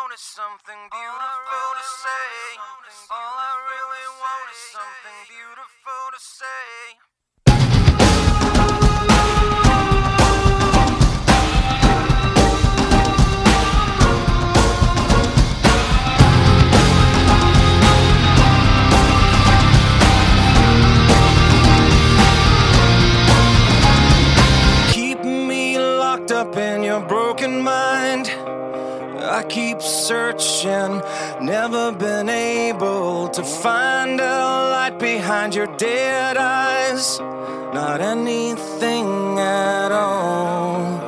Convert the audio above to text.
want is something beautiful to say. All I really want is something beautiful to say. Keep me locked up in your broken mind. I keep searching, never been able to find a light behind your dead eyes. Not anything at all.